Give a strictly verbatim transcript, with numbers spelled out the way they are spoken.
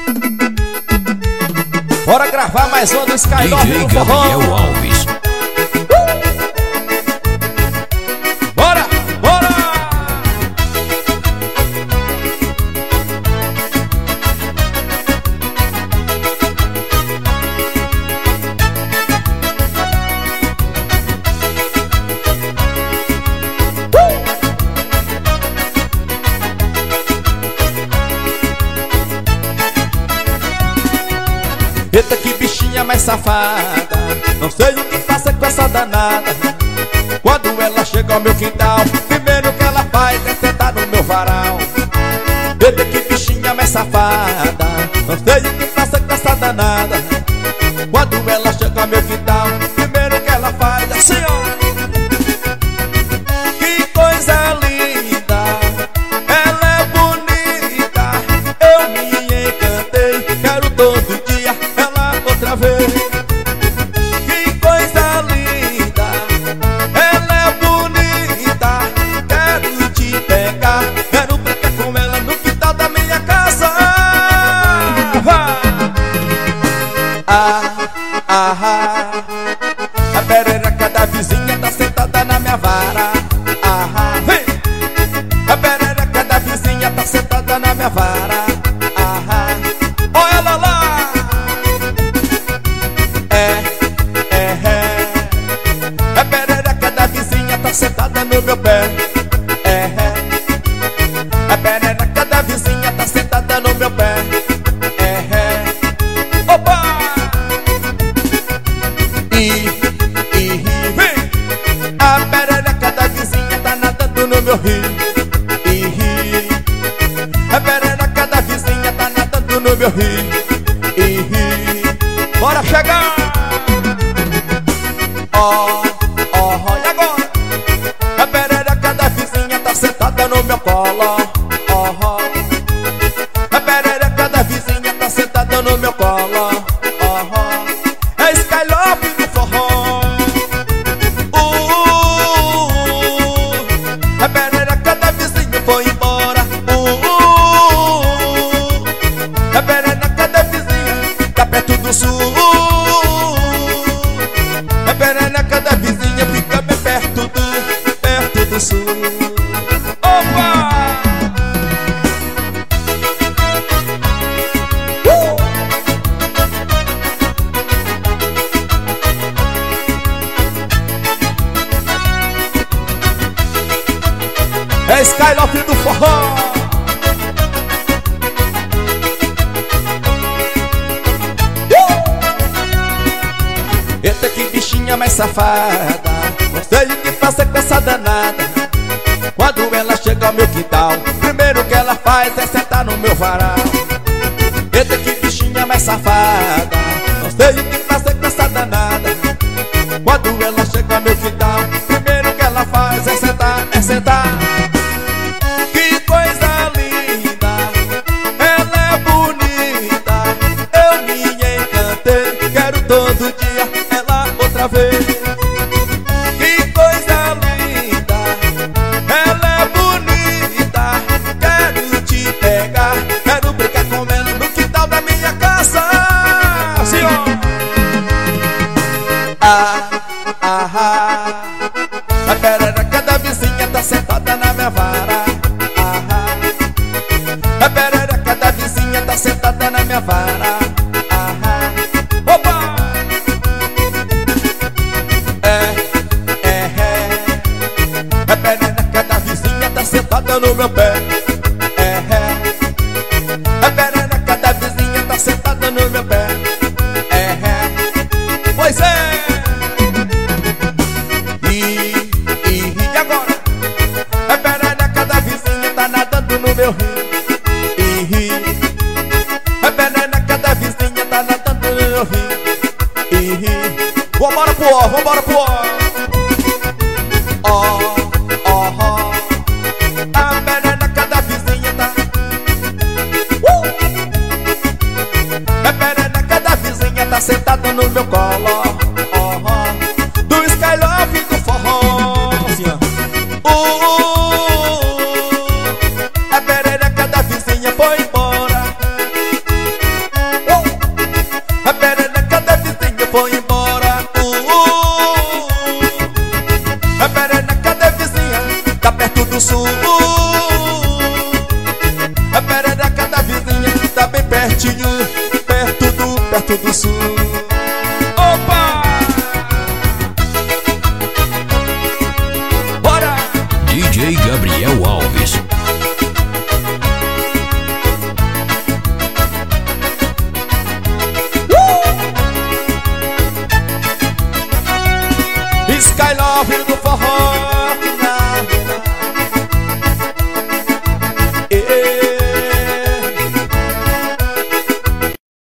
Bora gravar mais uma do Skylove D J no forró. Gabriel Alves. Bora, bora! Eita, que bichinha mais safada, não sei o que faça com essa danada. Quando ela chega ao meu quintal, primeiro que ela faz é sentar no meu varal. Eita, que bichinha mais safada, não sei o que faça com essa danada. Quando ela chega ao meu quintal, primeiro que ela faz assim, ó. Que coisa linda, ela é bonita, eu me encantei, quero todo dia outra vez. Que coisa linda, ela é bonita, quero te pegar, quero brincar com ela no quintal da minha casa. Ah, ah, ah, a perereca da vizinha tá sentada na minha vara. Ah, ah, vem! A perereca da vizinha tá sentada na minha vara. Ah, ah, olha ela lá. Tá sentada no meu pé, é, é. A perereca da vizinha tá sentada no meu pé, é, é. Opa! E, e, vem! A perereca da vizinha tá nadando no meu rio, e, e. A perereca da vizinha tá nadando no meu rio, e, e. Bora chegar! Ó, ó, e agora? A perereca da vizinha tá sentada no meu colo, oh, oh. A perereca da vizinha tá sentada no meu colo, oh, oh. É Skylove no forró. uh, uh, uh. A perereca da vizinha foi embora, uh, uh, uh. A perereca da vizinha tá perto do sul, uh, uh. A perereca da vizinha fica bem perto do do sul. Opa! Uh! É Skylove do forró. Uh! Eita, que bichinha mais safada, não sei o que faça com essa danada. Quando ela chega ao meu quintal, primeiro que ela faz é sentar no meu varal. Eita, que bichinha mais safada, não sei o que fazer com essa danada. Quando ela chega ao meu quintal, primeiro que ela faz é sentar, é sentar. Que coisa linda, ela é bonita, eu me encantei, quero todo dia ela outra vez. Que coisa linda, ela é bonita, quero te pegar, quero brincar com ela no quintal da minha casa. Assim, ó. Ah, ah, ah. A perereca da vizinha tá sentada na minha vara. Ah, ah. A perereca da vizinha tá sentada na minha vara. Ah, ah. Opa! É, é, é. A perereca da vizinha tá sentada no meu pé, é, é. A perereca da vizinha tá sentada no meu pé, é, é. Pois é. E, e, e agora? A perereca da vizinha tá nadando no meu rio, e, e. A perereca da Porto do Sul. Opa! Bora! D J Gabriel Alves. uh! Skylove do forró.